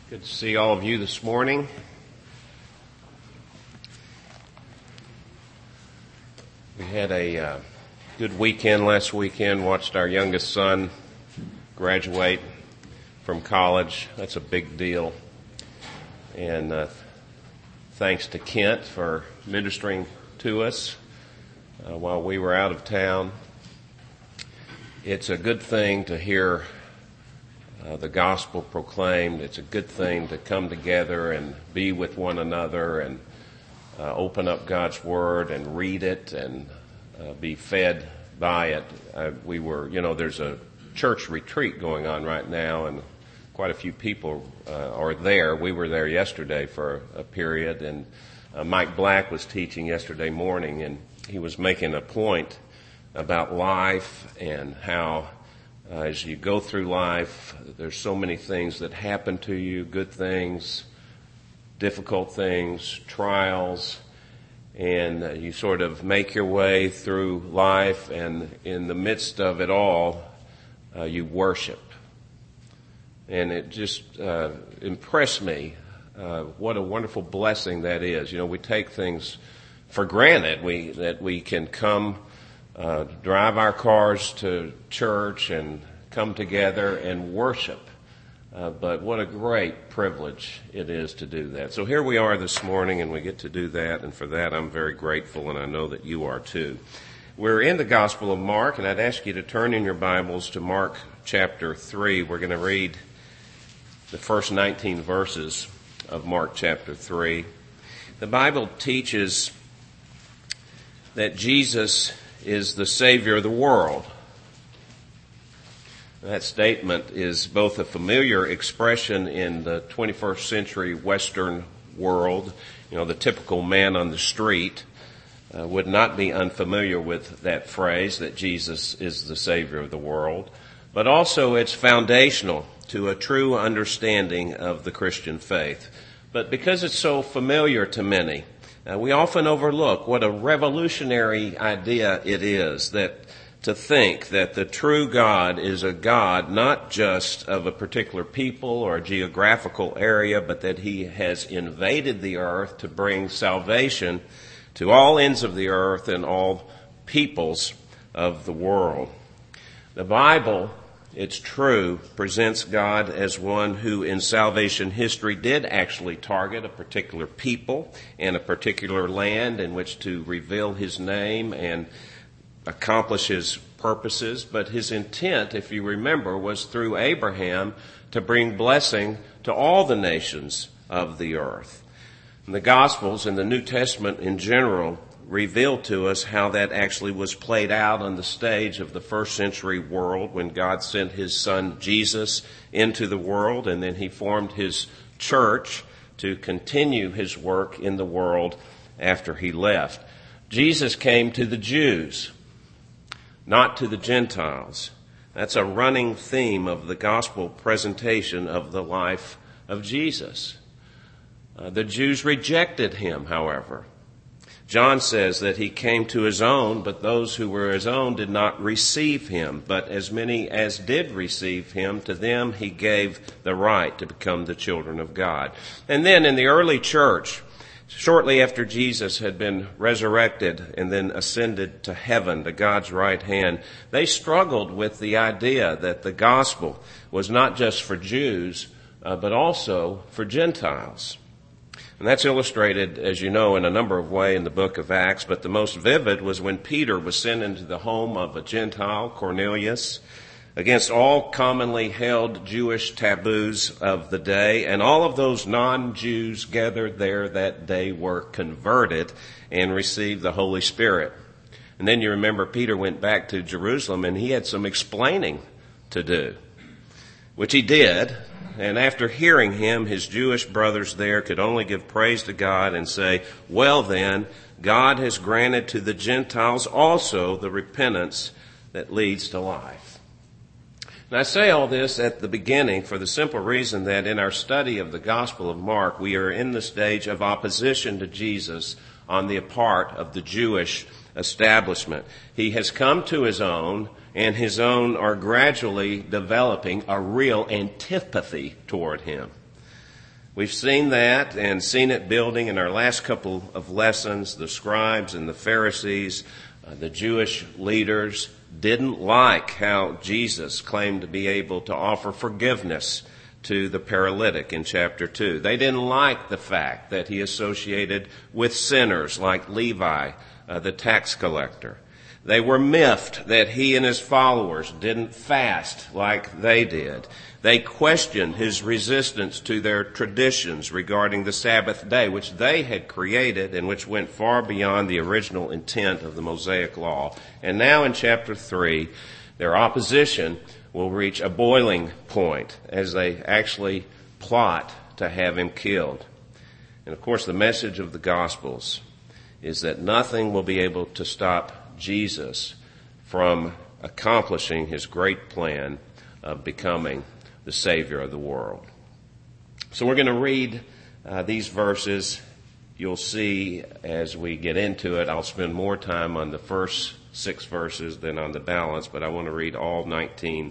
Good to see all of you this morning. We had a good weekend last weekend, watched our youngest son graduate from college. That's a big deal. And thanks to Kent for ministering to us while we were out of town. It's a good thing to hear the gospel proclaimed. It's a good thing to come together and be with one another and open up God's Word and read it and be fed by it. There's a church retreat going on right now, and quite a few people are there. We were there yesterday for a period, and Mike Black was teaching yesterday morning, and he was making a point about life and how as you go through life, there's so many things that happen to you, good things, difficult things, trials, and you sort of make your way through life, and in the midst of it all, you worship. And it just impressed me what a wonderful blessing that is. You know, we take things for granted, that we can come drive our cars to church and come together and worship. But what a great privilege it is to do that. So here we are this morning, and we get to do that, and for that I'm very grateful, and I know that you are too. We're in the Gospel of Mark, and I'd ask you to turn in your Bibles to Mark chapter 3. We're going to read the first 19 verses of Mark chapter 3. The Bible teaches that Jesus is the Savior of the world. That statement is both a familiar expression in the 21st century Western world. You know, the typical man on the street would not be unfamiliar with that phrase, that Jesus is the Savior of the world. But also it's foundational to a true understanding of the Christian faith. But because it's so familiar to many, we often overlook what a revolutionary idea it is to think that the true God is a God not just of a particular people or a geographical area, but that He has invaded the earth to bring salvation to all ends of the earth and all peoples of the world. The Bible, it's true, presents God as one who in salvation history did actually target a particular people and a particular land in which to reveal His name and accomplish His purposes. But His intent, if you remember, was through Abraham to bring blessing to all the nations of the earth. And the Gospels and the New Testament in general reveal to us how that actually was played out on the stage of the first century world when God sent His Son Jesus into the world, and then He formed His church to continue His work in the world after He left. Jesus came to the Jews, not to the Gentiles. That's a running theme of the gospel presentation of the life of Jesus. The Jews rejected Him, however. John says that He came to His own, but those who were His own did not receive Him. But as many as did receive Him, to them He gave the right to become the children of God. And then in the early church, shortly after Jesus had been resurrected and then ascended to heaven, to God's right hand, they struggled with the idea that the gospel was not just for Jews, but also for Gentiles. And that's illustrated, as you know, in a number of ways in the book of Acts, but the most vivid was when Peter was sent into the home of a Gentile, Cornelius, against all commonly held Jewish taboos of the day, and all of those non-Jews gathered there that day were converted and received the Holy Spirit. And then you remember Peter went back to Jerusalem, and he had some explaining to do, which he did. And after hearing him, his Jewish brothers there could only give praise to God and say, well then, God has granted to the Gentiles also the repentance that leads to life. And I say all this at the beginning for the simple reason that in our study of the Gospel of Mark, we are in the stage of opposition to Jesus on the part of the Jewish establishment. He has come to His own, and His own are gradually developing a real antipathy toward Him. We've seen that and seen it building in our last couple of lessons. The scribes and the Pharisees, the Jewish leaders, didn't like how Jesus claimed to be able to offer forgiveness to the paralytic in chapter 2. They didn't like the fact that he associated with sinners like Levi, the tax collector. They were miffed that he and his followers didn't fast like they did. They questioned his resistance to their traditions regarding the Sabbath day, which they had created and which went far beyond the original intent of the Mosaic law. And now in chapter 3, their opposition will reach a boiling point as they actually plot to have him killed. And of course, the message of the Gospels is that nothing will be able to stop Jesus from accomplishing his great plan of becoming the Savior of the world. So we're going to read these verses. You'll see as we get into it, I'll spend more time on the first 6 verses than on the balance, but I want to read all 19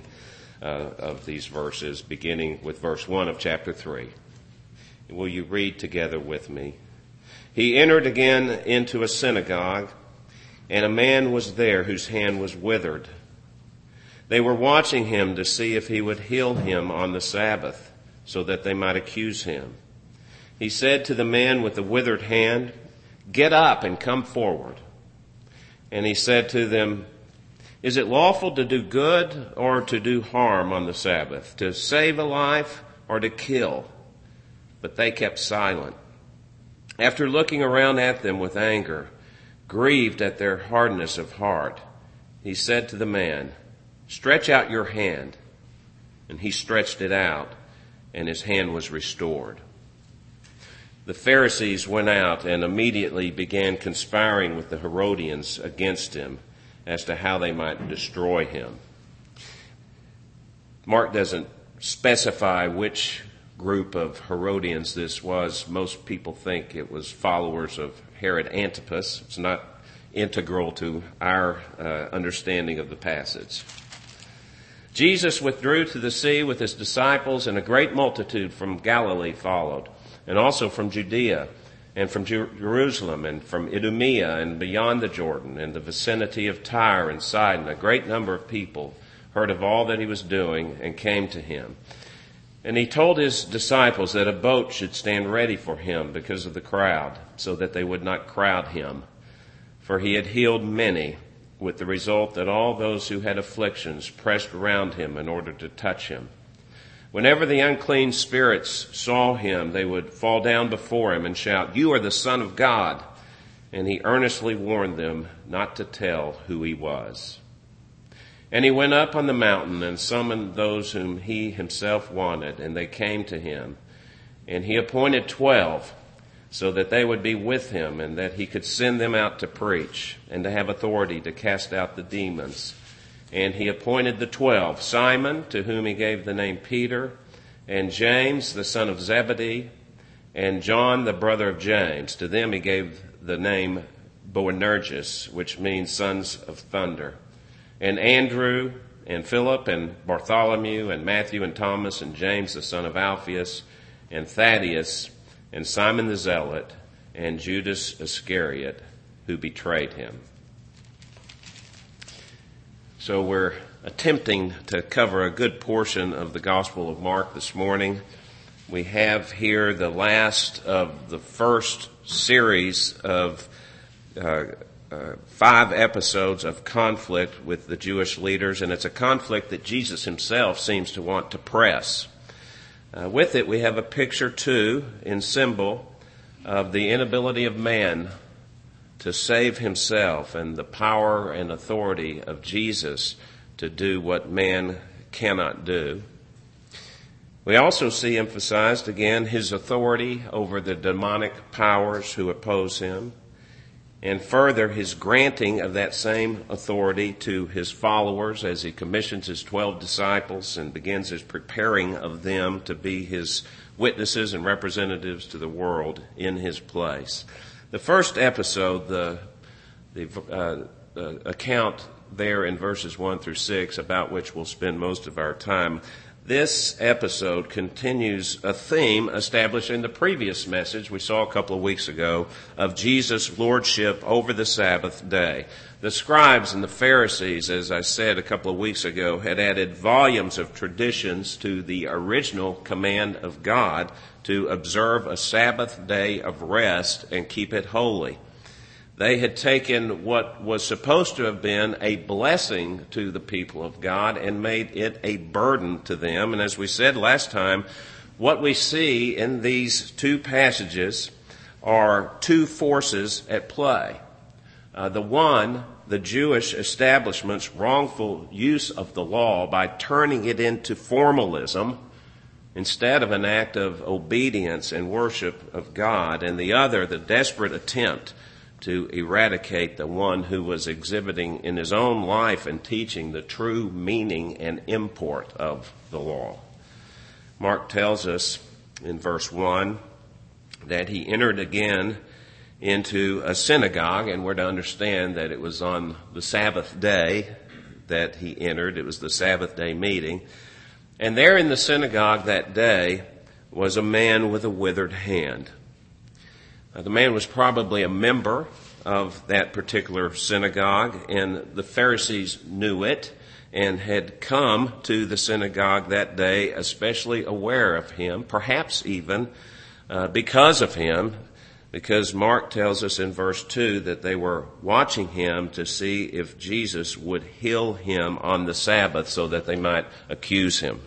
of these verses, beginning with verse 1 of chapter 3. Will you read together with me? He entered again into a synagogue, and a man was there whose hand was withered. They were watching him to see if he would heal him on the Sabbath, so that they might accuse him. He said to the man with the withered hand, "Get up and come forward." And he said to them, "Is it lawful to do good or to do harm on the Sabbath, to save a life or to kill?" But they kept silent. After looking around at them with anger, grieved at their hardness of heart, he said to the man, "Stretch out your hand." And he stretched it out, and his hand was restored. The Pharisees went out and immediately began conspiring with the Herodians against him as to how they might destroy him. Mark doesn't specify which group of Herodians this was. Most people think it was followers of Herod Antipas. It's not integral to our understanding of the passage. Jesus withdrew to the sea with his disciples, and a great multitude from Galilee followed, and also from Judea, and from Jerusalem, and from Idumea, and beyond the Jordan, and the vicinity of Tyre and Sidon. A great number of people heard of all that he was doing and came to him. And he told his disciples that a boat should stand ready for him because of the crowd, so that they would not crowd him. For he had healed many, with the result that all those who had afflictions pressed around him in order to touch him. Whenever the unclean spirits saw him, they would fall down before him and shout, "You are the Son of God." And he earnestly warned them not to tell who he was. And he went up on the mountain and summoned those whom he himself wanted, and they came to him. And he appointed 12, so that they would be with him, and that he could send them out to preach, and to have authority to cast out the demons. And he appointed the 12, Simon, to whom he gave the name Peter, and James, the son of Zebedee, and John, the brother of James. To them he gave the name Boanerges, which means sons of thunder. And Andrew, and Philip, and Bartholomew, and Matthew, and Thomas, and James, the son of Alphaeus, and Thaddeus, and Simon the Zealot, and Judas Iscariot, who betrayed him. So we're attempting to cover a good portion of the Gospel of Mark this morning. We have here the last of the first series of 5 episodes of conflict with the Jewish leaders, and it's a conflict that Jesus himself seems to want to press. With it, we have a picture, too, in symbol of the inability of man to save himself and the power and authority of Jesus to do what man cannot do. We also see emphasized, again, his authority over the demonic powers who oppose him, and further, his granting of that same authority to his followers as he commissions his 12 disciples and begins his preparing of them to be his witnesses and representatives to the world in his place. The first episode, the account there in verses 1 through 6, about which we'll spend most of our time, This episode continues a theme established in the previous message we saw a couple of weeks ago of Jesus' lordship over the Sabbath day. The scribes and the Pharisees, as I said a couple of weeks ago, had added volumes of traditions to the original command of God to observe a Sabbath day of rest and keep it holy. They had taken what was supposed to have been a blessing to the people of God and made it a burden to them. And as we said last time, what we see in these two passages are two forces at play. The Jewish establishment's wrongful use of the law by turning it into formalism instead of an act of obedience and worship of God. And the other, the desperate attempt to eradicate the one who was exhibiting in his own life and teaching the true meaning and import of the law. Mark tells us in verse 1 that he entered again into a synagogue, and we're to understand that it was on the Sabbath day that he entered. It was the Sabbath day meeting. And there in the synagogue that day was a man with a withered hand. The man was probably a member of that particular synagogue, and the Pharisees knew it and had come to the synagogue that day especially aware of him, perhaps even because of him, because Mark tells us in verse 2 that they were watching him to see if Jesus would heal him on the Sabbath so that they might accuse him.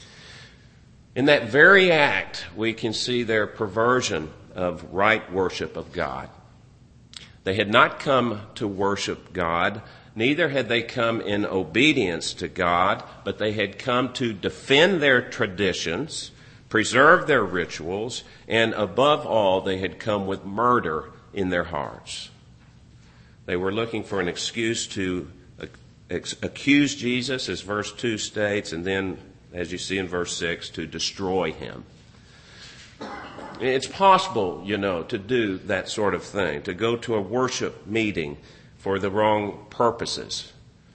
In that very act, we can see their perversion of right worship of God. They had not come to worship God, neither had they come in obedience to God, but they had come to defend their traditions, preserve their rituals, and above all, they had come with murder in their hearts. They were looking for an excuse to accuse Jesus, as verse 2 states, and then, as you see in verse 6, to destroy him. It's possible, to do that sort of thing, to go to a worship meeting for the wrong purposes,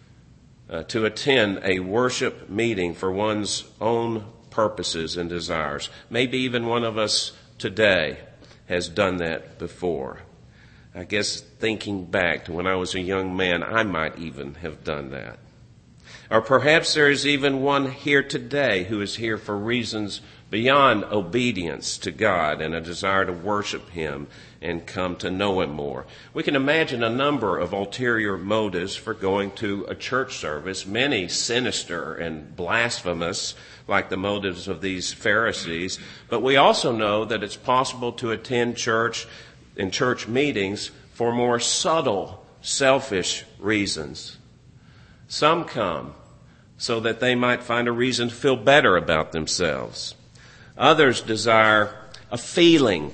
to attend a worship meeting for one's own purposes and desires. Maybe even one of us today has done that before. I guess thinking back to when I was a young man, I might even have done that. Or perhaps there is even one here today who is here for reasons beyond obedience to God and a desire to worship him and come to know him more. We can imagine a number of ulterior motives for going to a church service, many sinister and blasphemous, like the motives of these Pharisees. But we also know that it's possible to attend church and church meetings for more subtle, selfish reasons. Some come so that they might find a reason to feel better about themselves. Others desire a feeling,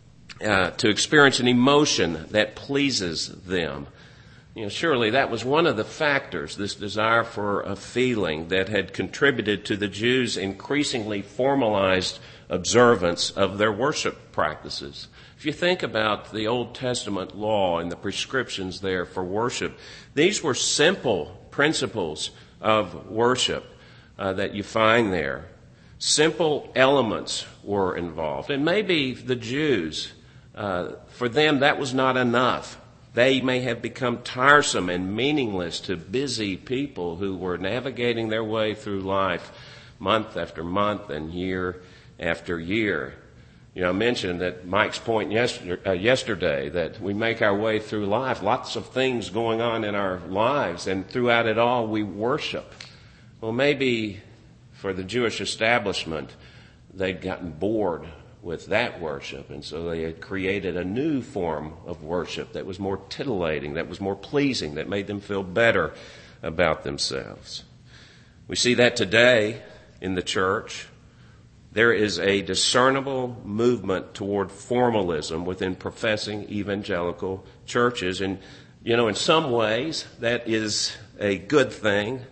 to experience an emotion that pleases them. Surely that was one of the factors, this desire for a feeling, that had contributed to the Jews' increasingly formalized observance of their worship practices. If you think about the Old Testament law and the prescriptions there for worship, these were simple principles of worship that you find there. Simple elements were involved. And maybe the Jews, for them, that was not enough. They may have become tiresome and meaningless to busy people who were navigating their way through life month after month and year after year. I mentioned at Mike's point yesterday that we make our way through life, lots of things going on in our lives, and throughout it all we worship. Well, maybe for the Jewish establishment, they'd gotten bored with that worship, and so they had created a new form of worship that was more titillating, that was more pleasing, that made them feel better about themselves. We see that today in the church. There is a discernible movement toward formalism within professing evangelical churches, and in some ways that is a good thing.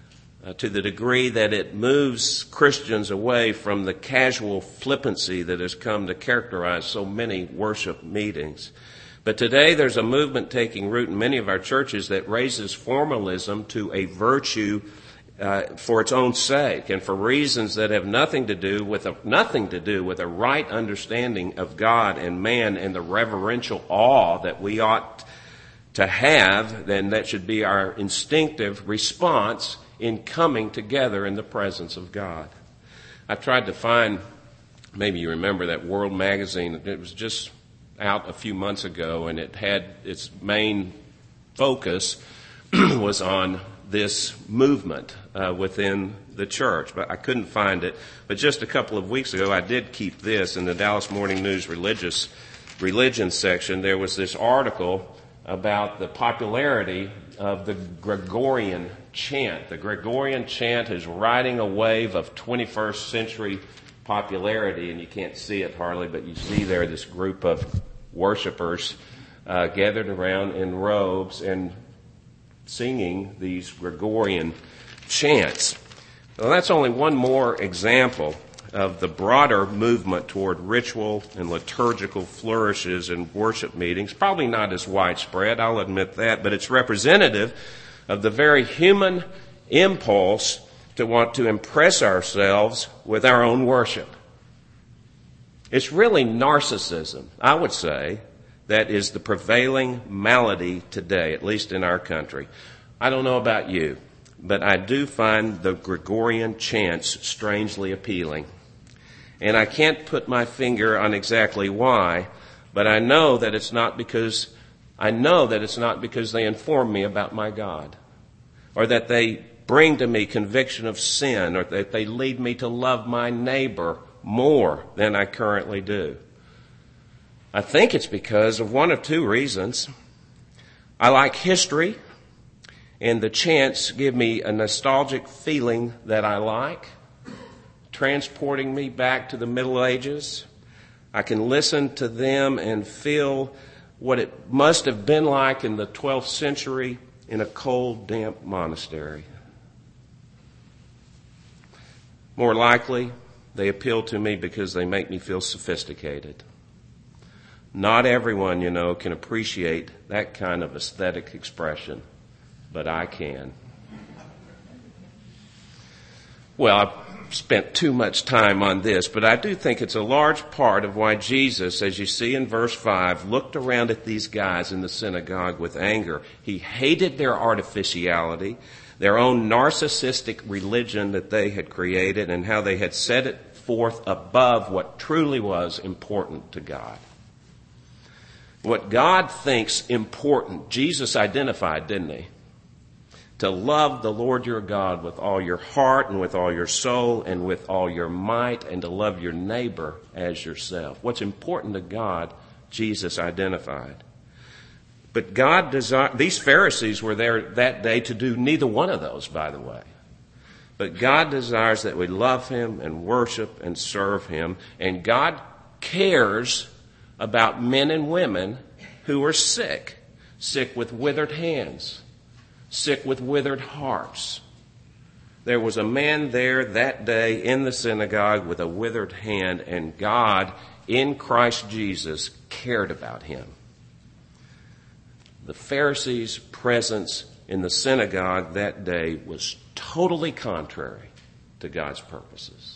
To the degree that it moves Christians away from the casual flippancy that has come to characterize so many worship meetings. But today there's a movement taking root in many of our churches that raises formalism to a virtue for its own sake and for reasons that have nothing to do with a right understanding of God and man and the reverential awe that we ought to have, then that should be our instinctive response in coming together in the presence of God. I tried to find, maybe you remember that World magazine, it was just out a few months ago, and it had its main focus was on this movement within the church, but I couldn't find it. But just a couple of weeks ago, I did keep this in the Dallas Morning News religion section. There was this article about the popularity of the Gregorian chant. The Gregorian chant is riding a wave of 21st century popularity, and you can't see it hardly, but you see there this group of worshipers gathered around in robes and singing these Gregorian chants. Well, that's only one more example of the broader movement toward ritual and liturgical flourishes in worship meetings. Probably not as widespread, I'll admit that, but it's representative of the very human impulse to want to impress ourselves with our own worship. It's really narcissism, I would say, that is the prevailing malady today, at least in our country. I don't know about you, but I do find the Gregorian chants strangely appealing. And I can't put my finger on exactly why, but I know that it's not because they inform me about my God, or that they bring to me conviction of sin, or that they lead me to love my neighbor more than I currently do. I think it's because of one of two reasons. I like history, and the chants give me a nostalgic feeling that I like, transporting me back to the Middle Ages. I can listen to them and feel what it must have been like in the 12th century in a cold, damp monastery. More likely, they appeal to me because they make me feel sophisticated. Not everyone, can appreciate that kind of aesthetic expression, but I can. Well, I've spent too much time on this, but I do think it's a large part of why Jesus, as you see in verse 5, looked around at these guys in the synagogue with anger. He hated their artificiality, their own narcissistic religion that they had created, and how they had set it forth above what truly was important to God. What God thinks important, Jesus identified, didn't he? To love the Lord your God with all your heart and with all your soul and with all your might, and to love your neighbor as yourself. What's important to God, Jesus identified. But God desired, these Pharisees were there that day to do neither one of those, by the way. But God desires that we love him and worship and serve him. And God cares about men and women who are sick with withered hands, sick with withered hearts. There was a man there that day in the synagogue with a withered hand, and God, in Christ Jesus, cared about him. The Pharisees' presence in the synagogue that day was totally contrary to God's purposes.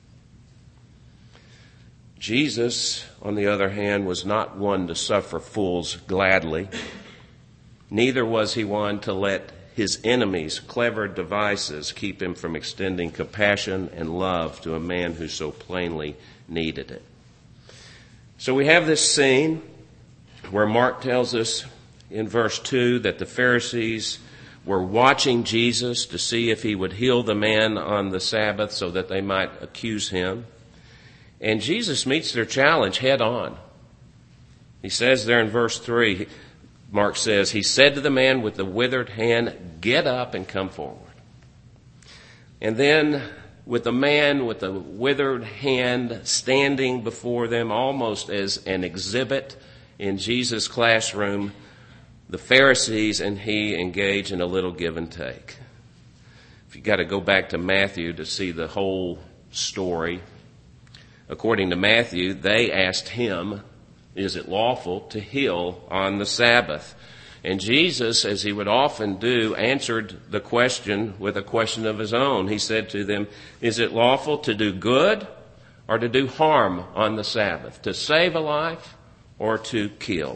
Jesus, on the other hand, was not one to suffer fools gladly. Neither was he one to let his enemies' clever devices keep him from extending compassion and love to a man who so plainly needed it. So we have this scene where Mark tells us in verse 2 that the Pharisees were watching Jesus to see if he would heal the man on the Sabbath so that they might accuse him. And Jesus meets their challenge head on. He says there in verse 3, Mark says, he said to the man with the withered hand, "Get up and come forward." And then with the man with the withered hand standing before them almost as an exhibit in Jesus' classroom, the Pharisees and he engage in a little give and take. If you got to go back to Matthew to see the whole story, according to Matthew, they asked him, is it lawful to heal on the Sabbath? And Jesus, as he would often do, answered the question with a question of his own. He said to them, is it lawful to do good or to do harm on the Sabbath, to save a life or to kill?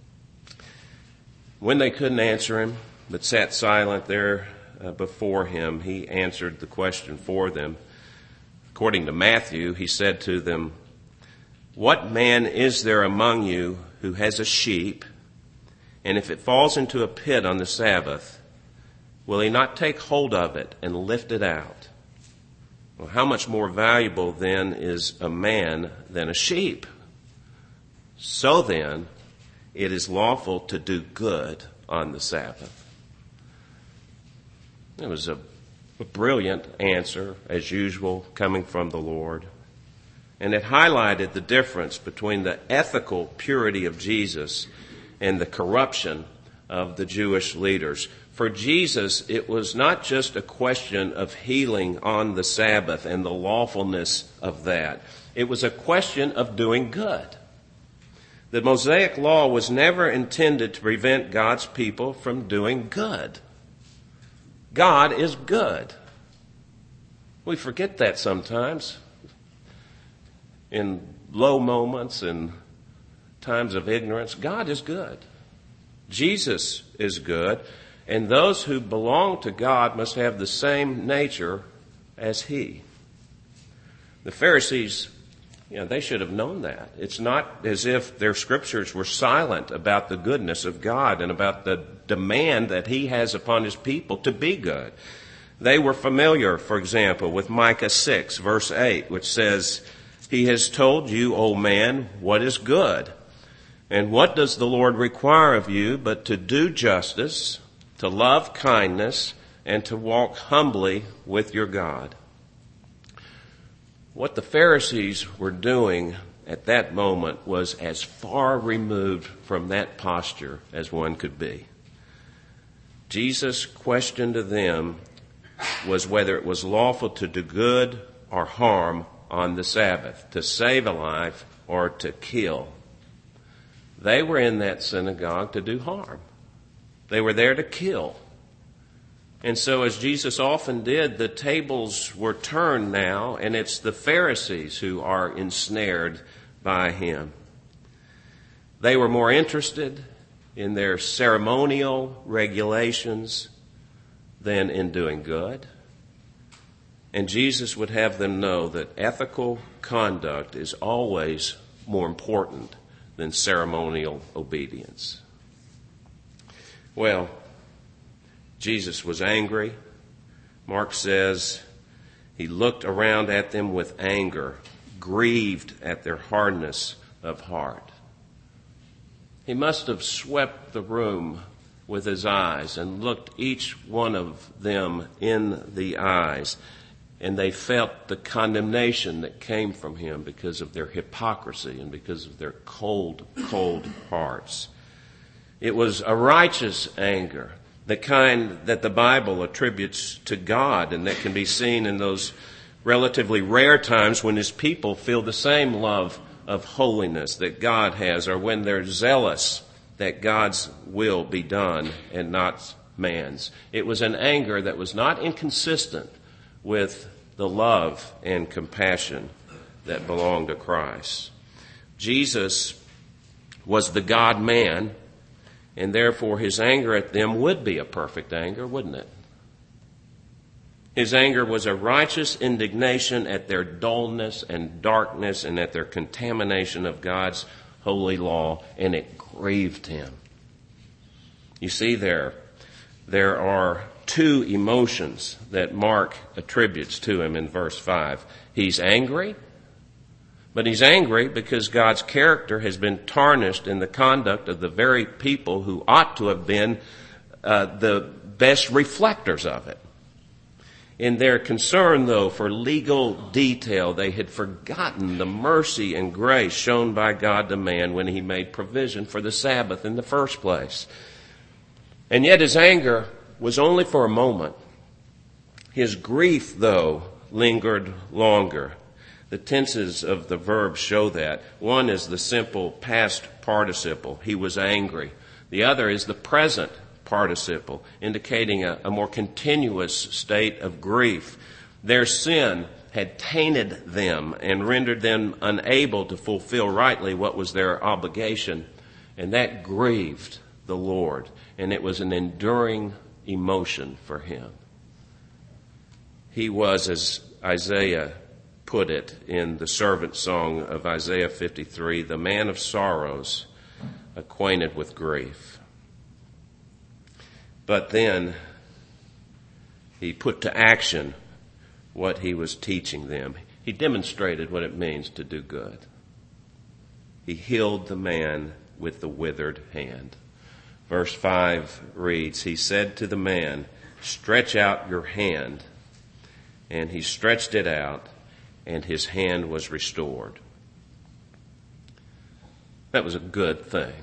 When they couldn't answer him, but sat silent there before him, he answered the question for them. According to Matthew, he said to them, what man is there among you who has a sheep, and if it falls into a pit on the Sabbath, will he not take hold of it and lift it out? Well, how much more valuable then is a man than a sheep? So then, it is lawful to do good on the Sabbath. It was a brilliant answer, as usual, coming from the Lord. And it highlighted the difference between the ethical purity of Jesus and the corruption of the Jewish leaders. For Jesus, it was not just a question of healing on the Sabbath and the lawfulness of that. It was a question of doing good. The Mosaic law was never intended to prevent God's people from doing good. God is good. We forget that sometimes. In low moments and times of ignorance, God is good. Jesus is good. And those who belong to God must have the same nature as He. The Pharisees, they should have known that. It's not as if their scriptures were silent about the goodness of God and about the demand that He has upon His people to be good. They were familiar, for example, with Micah 6, verse 8, which says, He has told you, O man, what is good. And what does the Lord require of you but to do justice, to love kindness, and to walk humbly with your God? What the Pharisees were doing at that moment was as far removed from that posture as one could be. Jesus' question to them was whether it was lawful to do good or harm on the Sabbath, to save a life or to kill. They were in that synagogue to do harm. They were there to kill. And so, as Jesus often did, the tables were turned now, and it's the Pharisees who are ensnared by Him. They were more interested in their ceremonial regulations than in doing good. And Jesus would have them know that ethical conduct is always more important than ceremonial obedience. Well, Jesus was angry. Mark says He looked around at them with anger, grieved at their hardness of heart. He must have swept the room with His eyes and looked each one of them in the eyes, and they felt the condemnation that came from Him because of their hypocrisy and because of their cold, cold hearts. It was a righteous anger, the kind that the Bible attributes to God and that can be seen in those relatively rare times when His people feel the same love of holiness that God has, or when they're zealous that God's will be done and not man's. It was an anger that was not inconsistent with the love and compassion that belonged to Christ. Jesus was the God-man, and therefore His anger at them would be a perfect anger, wouldn't it? His anger was a righteous indignation at their dullness and darkness and at their contamination of God's holy law, and it grieved Him. You see, there are two emotions that Mark attributes to Him in verse 5. He's angry, but He's angry because God's character has been tarnished in the conduct of the very people who ought to have been the best reflectors of it. In their concern, though, for legal detail, they had forgotten the mercy and grace shown by God to man when He made provision for the Sabbath in the first place. And yet His anger was only for a moment. His grief, though, lingered longer. The tenses of the verb show that. One is the simple past participle. He was angry. The other is the present participle, indicating a more continuous state of grief. Their sin had tainted them and rendered them unable to fulfill rightly what was their obligation, and that grieved the Lord, and it was an enduring emotion for him. He was, as Isaiah put it in the servant song of Isaiah 53, the man of sorrows, acquainted with grief. But then he put to action what he was teaching them. He demonstrated what it means to do good. He healed the man with the withered hand. Verse 5 reads, he said to the man, stretch out your hand. And he stretched it out, and his hand was restored. That was a good thing.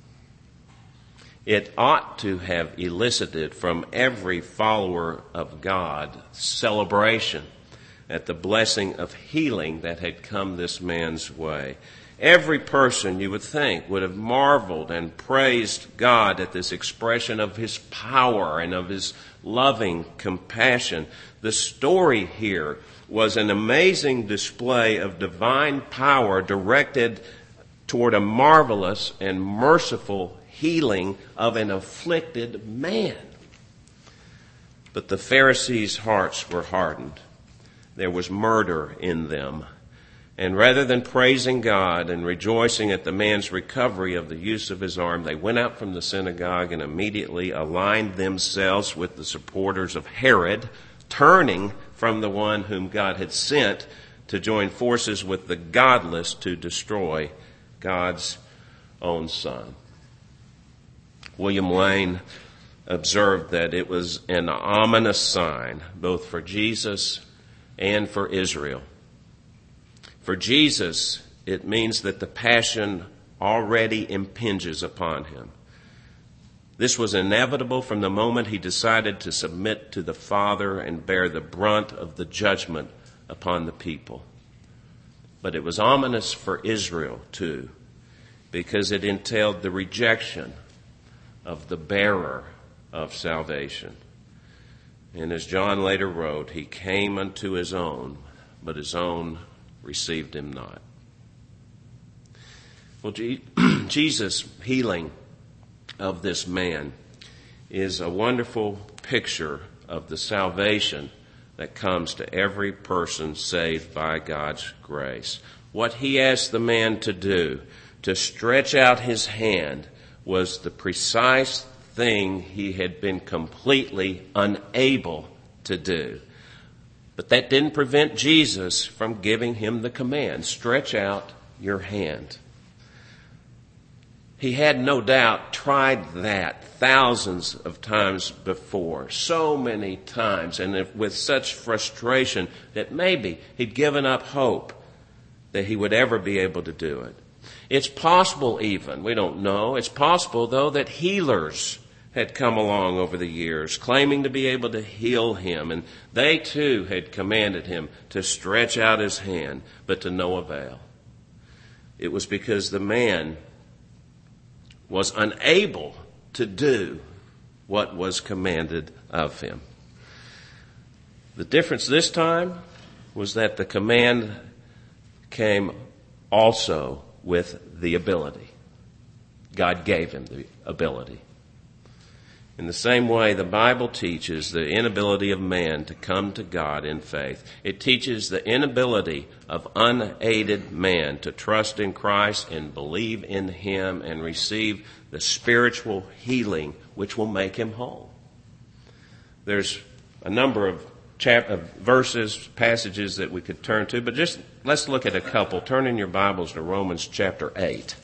It ought to have elicited from every follower of God celebration at the blessing of healing that had come this man's way. Every person, you would think, would have marveled and praised God at this expression of his power and of his loving compassion. The story here was an amazing display of divine power directed toward a marvelous and merciful healing of an afflicted man. But the Pharisees' hearts were hardened. There was murder in them. And rather than praising God and rejoicing at the man's recovery of the use of his arm, they went out from the synagogue and immediately aligned themselves with the supporters of Herod, turning from the one whom God had sent to join forces with the godless to destroy God's own Son. William Lane observed that it was an ominous sign both for Jesus and for Israel. For Jesus, it means that the passion already impinges upon him. This was inevitable from the moment he decided to submit to the Father and bear the brunt of the judgment upon the people. But it was ominous for Israel too, because it entailed the rejection of the bearer of salvation. And as John later wrote, he came unto his own, but his own received him not. Well, Jesus' healing of this man is a wonderful picture of the salvation that comes to every person saved by God's grace. What he asked the man to do, to stretch out his hand, was the precise thing he had been completely unable to do. But that didn't prevent Jesus from giving him the command, stretch out your hand. He had no doubt tried that thousands of times before, so many times, and with such frustration that maybe he'd given up hope that he would ever be able to do it. It's possible even, we don't know, it's possible though that healers had come along over the years, claiming to be able to heal him, and they too had commanded him to stretch out his hand, but to no avail. It was because the man was unable to do what was commanded of him. The difference this time was that the command came also with the ability. God gave him the ability. In the same way, the Bible teaches the inability of man to come to God in faith. It teaches the inability of unaided man to trust in Christ and believe in him and receive the spiritual healing which will make him whole. There's a number of verses, passages that we could turn to, but just let's look at a couple. Turn in your Bibles to Romans chapter 8.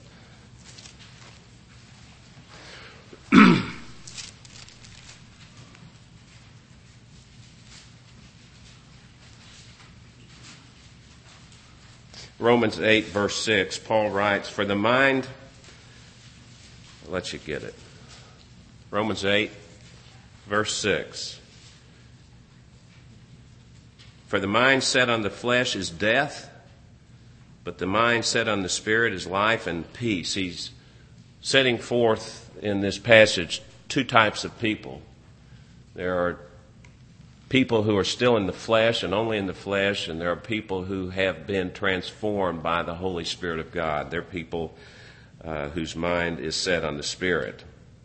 Romans 8, verse 6, Paul writes, for the mind, I'll let you get it. Romans 8, verse 6. For the mind set on the flesh is death, but the mind set on the Spirit is life and peace. He's setting forth in this passage two types of people. There are people who are still in the flesh and only in the flesh, and there are people who have been transformed by the Holy Spirit of God. They're people whose mind is set on the Spirit.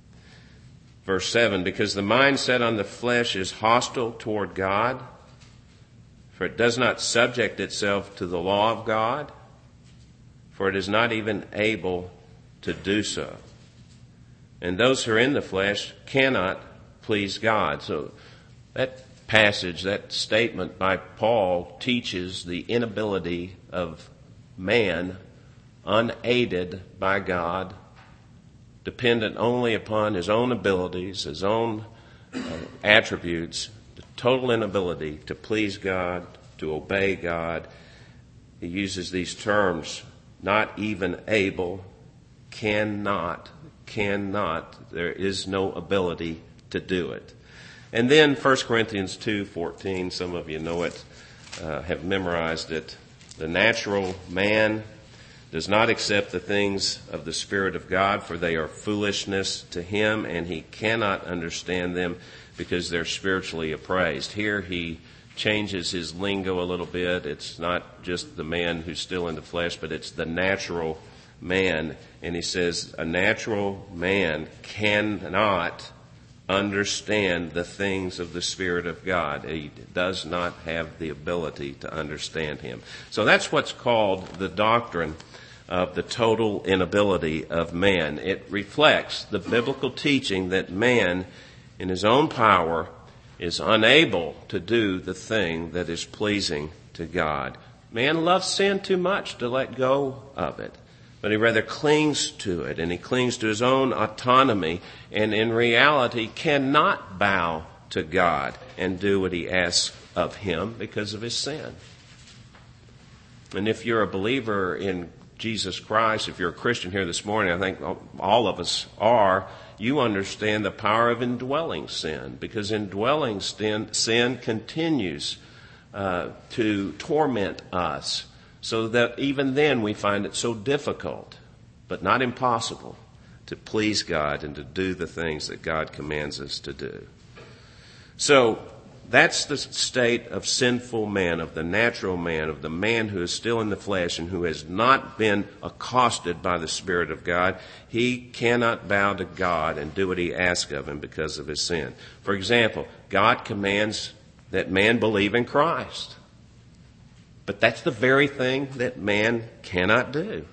Verse 7, because the mind set on the flesh is hostile toward God, for it does not subject itself to the law of God, for it is not even able to do so. And those who are in the flesh cannot please God. So that passage, that statement by Paul teaches the inability of man, unaided by God, dependent only upon his own abilities, his own attributes, the total inability to please God, to obey God. He uses these terms, not even able, cannot. There is no ability to do it. And then 1 Corinthians 2:14, some of you know it, have memorized it. The natural man does not accept the things of the Spirit of God, for they are foolishness to him, and he cannot understand them because they're spiritually appraised. Here he changes his lingo a little bit. It's not just the man who's still in the flesh, but it's the natural man. And he says a natural man cannot understand the things of the Spirit of God. He does not have the ability to understand him. So that's what's called the doctrine of the total inability of man. It reflects the biblical teaching that man, in his own power, is unable to do the thing that is pleasing to God. Man loves sin too much to let go of it, but he rather clings to it, and he clings to his own autonomy, and in reality cannot bow to God and do what he asks of him because of his sin. And if you're a believer in Jesus Christ, if you're a Christian here this morning, I think all of us are, you understand the power of indwelling sin, because indwelling sin continues to torment us, so that even then we find it so difficult, but not impossible, to please God and to do the things that God commands us to do. So that's the state of sinful man, of the natural man, of the man who is still in the flesh and who has not been accosted by the Spirit of God. He cannot bow to God and do what he asks of him because of his sin. For example, God commands that man believe in Christ. But that's the very thing that man cannot do.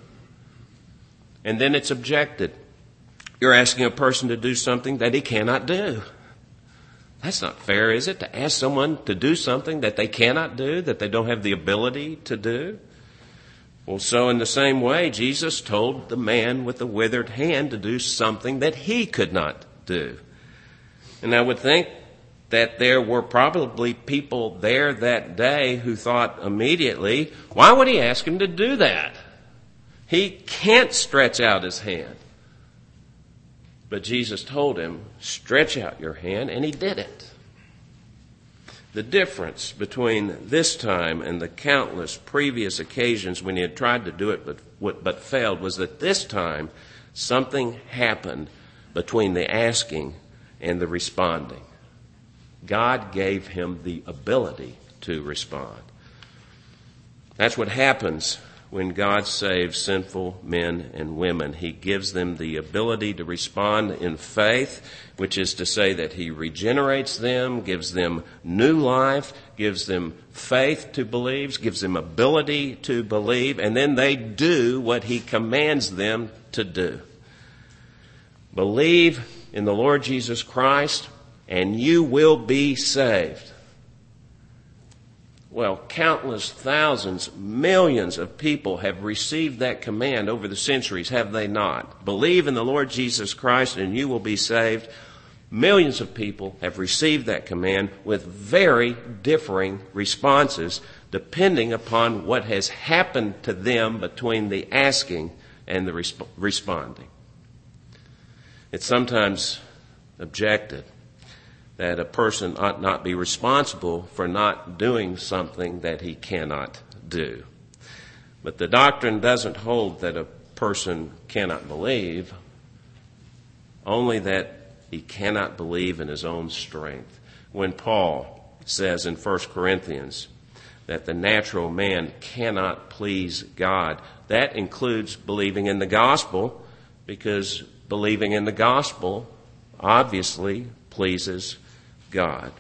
And then it's objected. You're asking a person to do something that he cannot do. That's not fair, is it? To ask someone to do something that they cannot do, that they don't have the ability to do? Well, so in the same way, Jesus told the man with the withered hand to do something that he could not do. And I would think that there were probably people there that day who thought immediately, why would he ask him to do that? He can't stretch out his hand. But Jesus told him, stretch out your hand, and he did it. The difference between this time and the countless previous occasions when he had tried to do it but failed was that this time something happened between the asking and the responding. God gave him the ability to respond. That's what happens when God saves sinful men and women. He gives them the ability to respond in faith, which is to say that he regenerates them, gives them new life, gives them faith to believe, gives them ability to believe, and then they do what he commands them to do. Believe in the Lord Jesus Christ, and you will be saved. Well, countless thousands, millions of people have received that command over the centuries, have they not? Believe in the Lord Jesus Christ and you will be saved. Millions of people have received that command with very differing responses depending upon what has happened to them between the asking and the responding. It's sometimes objected that a person ought not be responsible for not doing something that he cannot do. But the doctrine doesn't hold that a person cannot believe. only that he cannot believe in his own strength. When Paul says in 1 Corinthians that the natural man cannot please God, that includes believing in the gospel, because believing in the gospel obviously pleases God.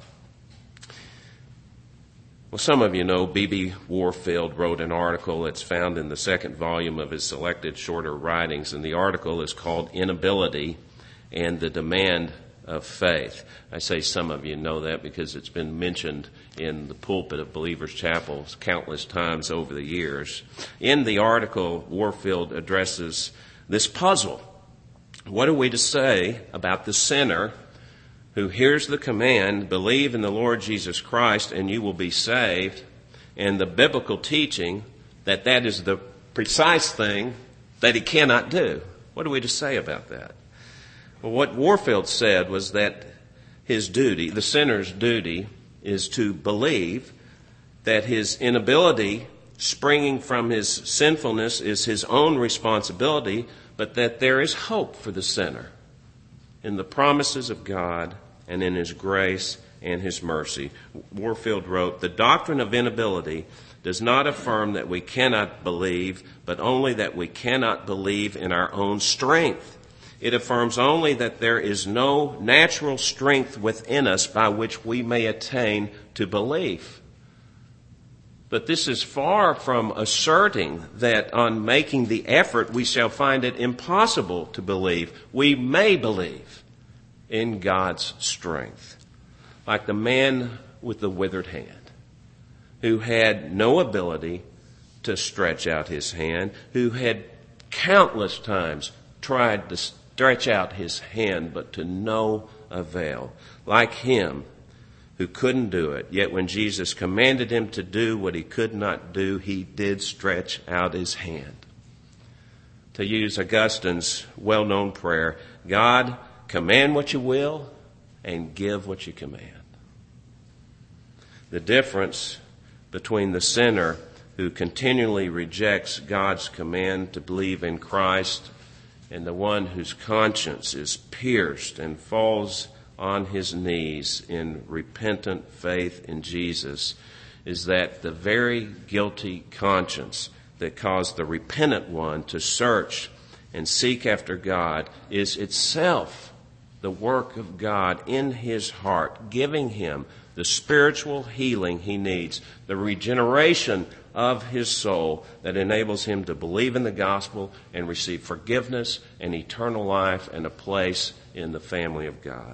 Well, some of you know B.B. Warfield wrote an article that's found in the second volume of his selected shorter writings, and the article is called Inability and the Demand of Faith. I say some of you know that because it's been mentioned in the pulpit of Believers' Chapels countless times over the years. In the article, Warfield addresses this puzzle. What are we to say about the sinner who hears the command, believe in the Lord Jesus Christ and you will be saved, and the biblical teaching that that is the precise thing that he cannot do? What are we to say about that? Well, what Warfield said was that his duty, the sinner's duty, is to believe that his inability springing from his sinfulness is his own responsibility, but that there is hope for the sinner in the promises of God and in his grace and his mercy. Warfield wrote, "The doctrine of inability does not affirm that we cannot believe, but only that we cannot believe in our own strength. It affirms only that there is no natural strength within us by which we may attain to belief." But this is far from asserting that on making the effort we shall find it impossible to believe. We may believe in God's strength. Like the man with the withered hand, who had no ability to stretch out his hand, who had countless times tried to stretch out his hand, but to no avail. Like him, who couldn't do it, yet when Jesus commanded him to do what he could not do, he did stretch out his hand. To use Augustine's well-known prayer, God, command what you will and give what you command. The difference between the sinner who continually rejects God's command to believe in Christ and the one whose conscience is pierced and falls on his knees in repentant faith in Jesus is that the very guilty conscience that caused the repentant one to search and seek after God is itself the work of God in his heart, giving him the spiritual healing he needs, the regeneration of his soul that enables him to believe in the gospel and receive forgiveness and eternal life and a place in the family of God.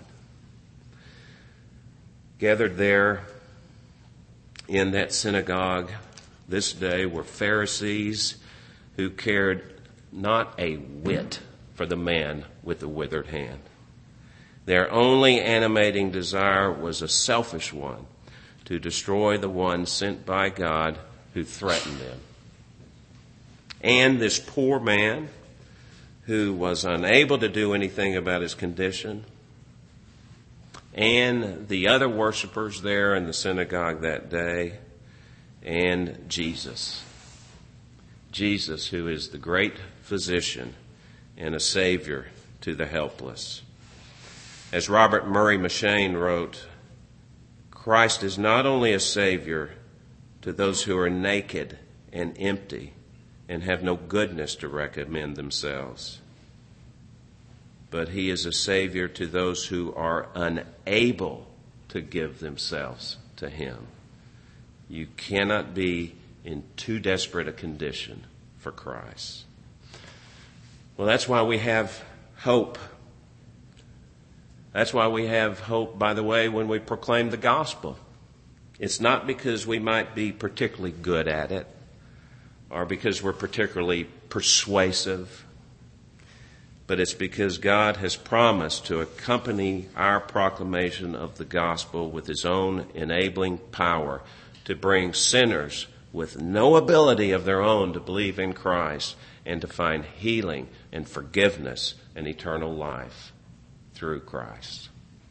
Gathered there in that synagogue this day were Pharisees who cared not a whit for the man with the withered hand. Their only animating desire was a selfish one, to destroy the one sent by God who threatened them. And this poor man, who was unable to do anything about his condition, and the other worshipers there in the synagogue that day, and Jesus. Jesus, who is the great physician and a savior to the helpless. As Robert Murray M'Cheyne wrote, Christ is not only a savior to those who are naked and empty and have no goodness to recommend themselves, but he is a savior to those who are unable to give themselves to him. You cannot be in too desperate a condition for Christ. Well, that's why we have hope. That's why we have hope, by the way, when we proclaim the gospel. It's not because we might be particularly good at it or because we're particularly persuasive, but it's because God has promised to accompany our proclamation of the gospel with his own enabling power to bring sinners with no ability of their own to believe in Christ and to find healing and forgiveness and eternal life through Christ.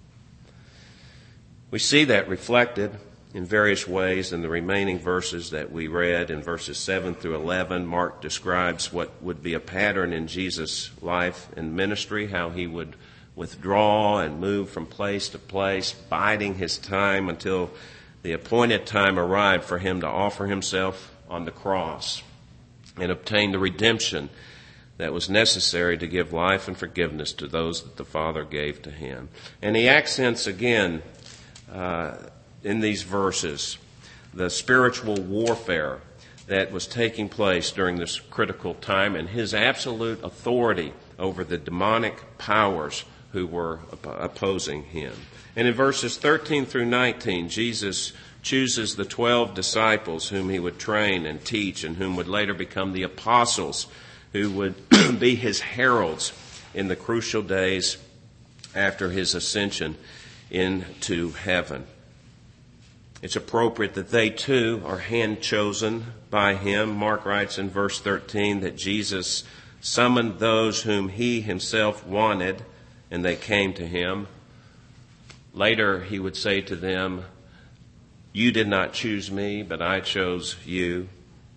We see that reflected in various ways in the remaining verses that we read. In verses 7 through 11, Mark describes what would be a pattern in Jesus' life and ministry, how he would withdraw and move from place to place, biding his time until the appointed time arrived for him to offer himself on the cross and obtain the redemption that was necessary to give life and forgiveness to those that the Father gave to him. And he accents again in these verses the spiritual warfare that was taking place during this critical time and his absolute authority over the demonic powers who were opposing him. And in verses 13 through 19, Jesus chooses the 12 disciples whom he would train and teach and whom would later become the apostles, who would be his heralds in the crucial days after his ascension into heaven. It's appropriate that they too are hand-chosen by him. Mark writes in verse 13 that Jesus summoned those whom he himself wanted, and they came to him. Later he would say to them, "You did not choose me, but I chose you."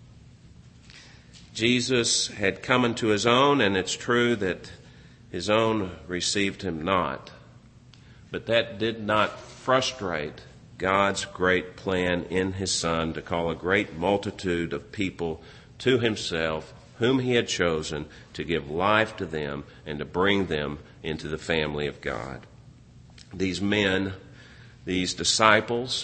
Jesus had come unto his own, and it's true that his own received him not. But that did not frustrate God's great plan in his Son to call a great multitude of people to himself, whom he had chosen, to give life to them and to bring them into the family of God. These men, these disciples,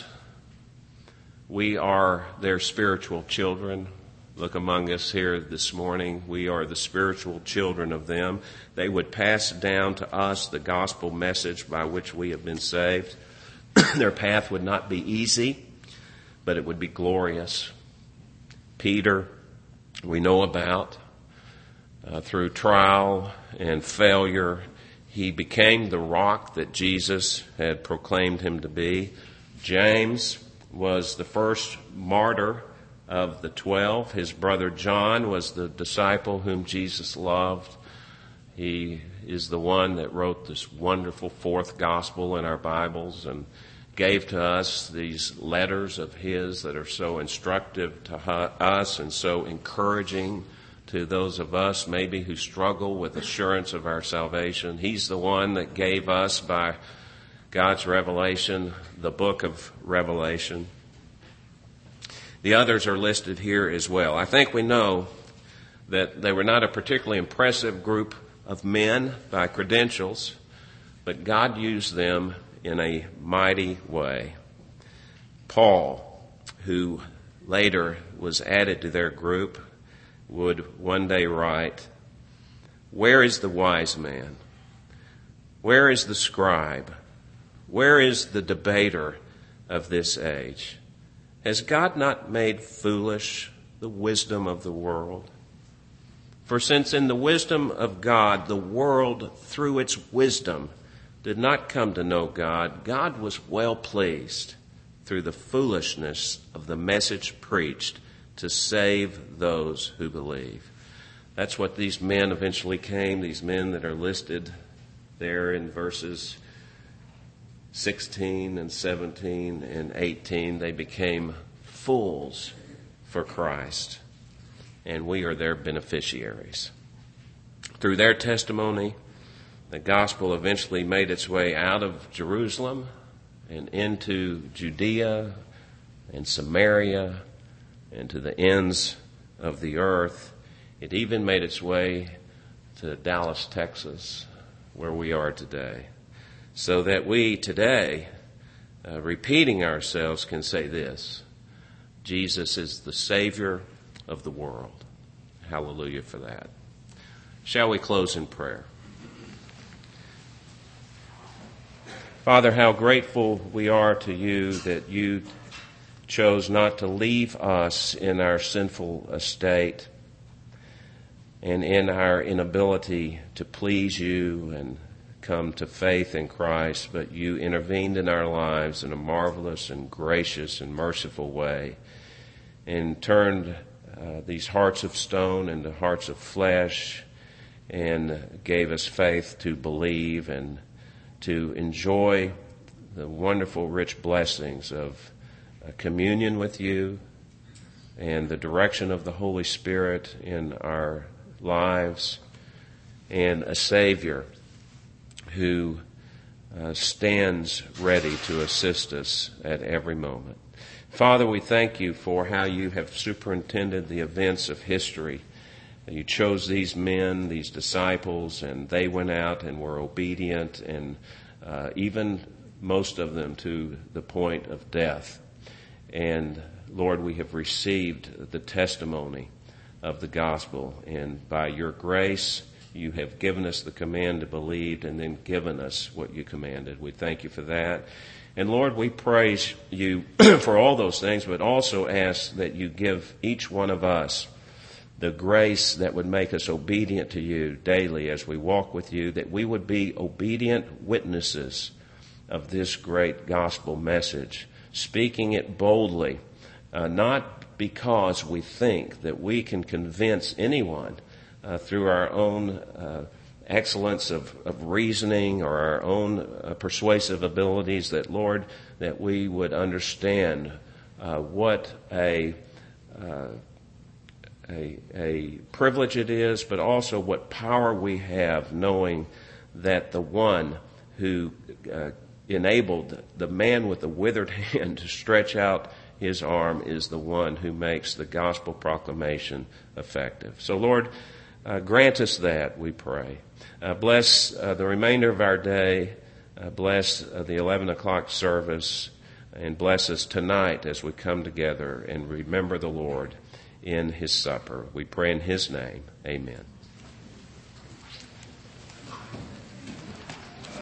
we are their spiritual children. Look among us here this morning. We are the spiritual children of them. They would pass down to us the gospel message by which we have been saved. Their path would not be easy, but it would be glorious. Peter, we know about, through trial and failure, he became the rock that Jesus had proclaimed him to be. James was the first martyr of the 12. His brother John was the disciple whom Jesus loved. He is the one that wrote this wonderful fourth gospel in our Bibles and gave to us these letters of his that are so instructive to us and so encouraging to those of us maybe who struggle with assurance of our salvation. He's the one that gave us, by God's revelation, the book of Revelation. The others are listed here as well. I think we know that they were not a particularly impressive group of men by credentials, but God used them in a mighty way. Paul, who later was added to their group, would one day write, "Where is the wise man? Where is the scribe? Where is the debater of this age? Has God not made foolish the wisdom of the world? For since in the wisdom of God, the world through its wisdom did not come to know God, God was well pleased through the foolishness of the message preached to save those who believe." That's what these men eventually came, these men that are listed there in verses 16 and 17 and 18. They became fools for Christ, and we are their beneficiaries. Through their testimony, the gospel eventually made its way out of Jerusalem and into Judea and Samaria and to the ends of the earth. It even made its way to Dallas, Texas, where we are today. So that we today, repeating ourselves, can say this: Jesus is the Savior of the world. Hallelujah for that. Shall we close in prayer? Father, how grateful we are to you that you chose not to leave us in our sinful estate and in our inability to please you and come to faith in Christ, but you intervened in our lives in a marvelous and gracious and merciful way and turned these hearts of stone into hearts of flesh and gave us faith to believe and to enjoy the wonderful, rich blessings of communion with you and the direction of the Holy Spirit in our lives and a Savior who stands ready to assist us at every moment. Father, we thank you for how you have superintended the events of history. You chose these men, these disciples, and they went out and were obedient, and even most of them to the point of death. And Lord, we have received the testimony of the gospel, and by your grace, you have given us the command to believe and then given us what you commanded. We thank you for that. And Lord, we praise you for all those things, but also ask that you give each one of us the grace that would make us obedient to you daily as we walk with you, that we would be obedient witnesses of this great gospel message, speaking it boldly, not because we think that we can convince anyone through our own excellence of reasoning or our own persuasive abilities, that, Lord, that we would understand what a privilege it is, but also what power we have knowing that the one who enabled the man with the withered hand to stretch out his arm is the one who makes the gospel proclamation effective. So, Lord, grant us that, we pray. Bless the remainder of our day. Bless the 11 o'clock service. And bless us tonight as we come together and remember the Lord in his supper. We pray in his name. Amen.